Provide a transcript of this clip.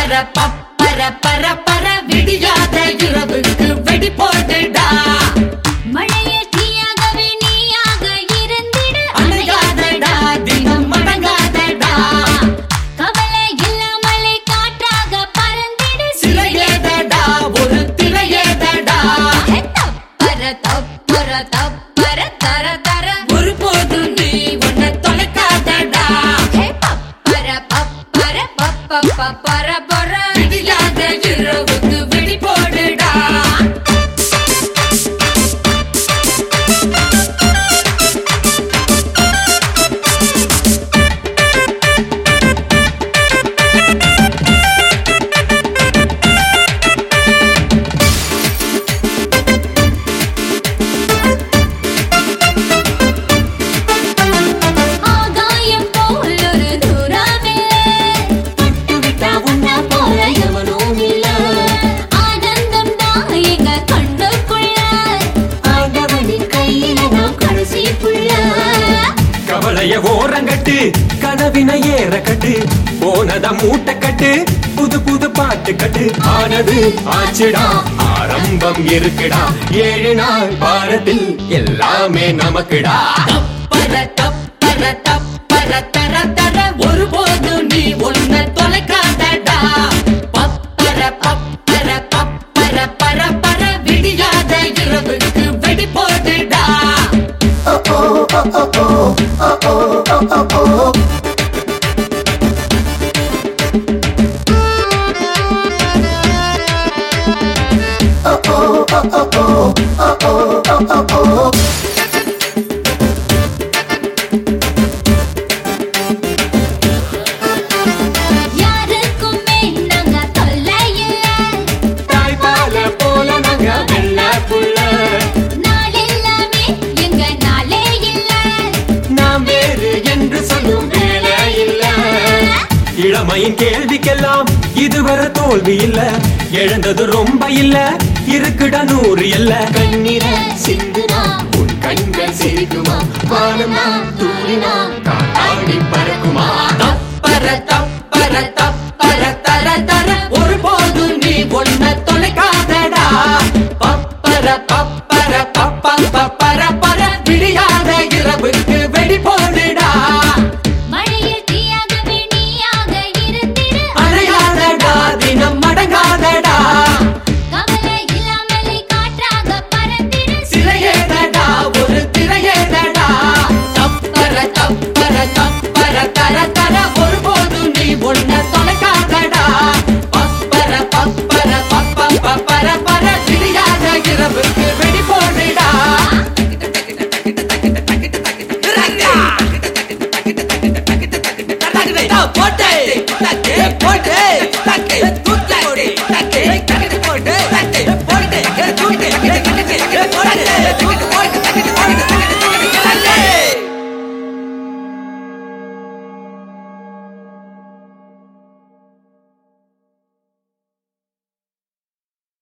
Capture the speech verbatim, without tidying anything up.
பர பப்பர பர பர விடியாத இரவுக்கு வெடி போட்டுடா. மழைய தீயாகவே நீயாக இருந்திட அணையாதடா தினம் மடங்காதடா. கவலை இல்லாமலே காற்றாக பறந்திட சிலையேதடா ஒரு திரையேதடா. தப்பர தப்பர தப்பர தர தர ஒரு போது நீ உன்னை தொலைக்காதடா. பப்பர பப்பர பப்ப பப்பர பர விடியாத இரவுக்கு வெடி போடுடா. ஆகாயம் போல் ஒரு தூரமில்லை பட்டுவிட்டா உன்ன போல எவனும் இல்லை. ஆனந்தம் தான் எங்க கண்ணுக்குள்ள ஆண்டவனின் கையில நாம் கடைசி புள்ள. கவலைய ஓரங்கட்டு கனவின ஏற கட்டு போனத மூட்டை கட்டு புது புது பாட்டு கட்டு ஆனது ஆச்சுடா ஆரம்பம் இருக்குடா ஏழு நாள் பாரத்தில் எல்லாமே நமக்குடா. தப்பர தப்பர தப்பர தர தர ஒரு போது நீ உன்னை தொலைக்காதடா. பப்பர பப்பர பப்பர பர பர விடியாத இரவுக்கு வெடி போடுடா. யாருக்குமே நாங்க தொல்லை இல்லை. தாய்பால போல நாங்க வெள்ள புள்ள நாள் எல்லாமே எங்க நாளே இல்லை. நாம் வேறு என்று சொல்லும் வேலை இல்ல. இளமையின் கேள்விக்கெல்லாம் இதுவரை தோல்வி இல்ல. இழந்தது ரொம்ப இல்ல இருக்குடா நூறு இல்ல. கண்ணீர சிந்துமா உன் கண்கள் சிரிக்குமா வானமா தூரினா காத்தாடி பறக்குமா. தப்பர தப்பர தப்பர தர தர ஒரு போது நீ உன்னை தொலைக்காதடா. பப்பர பப்பர பப்ப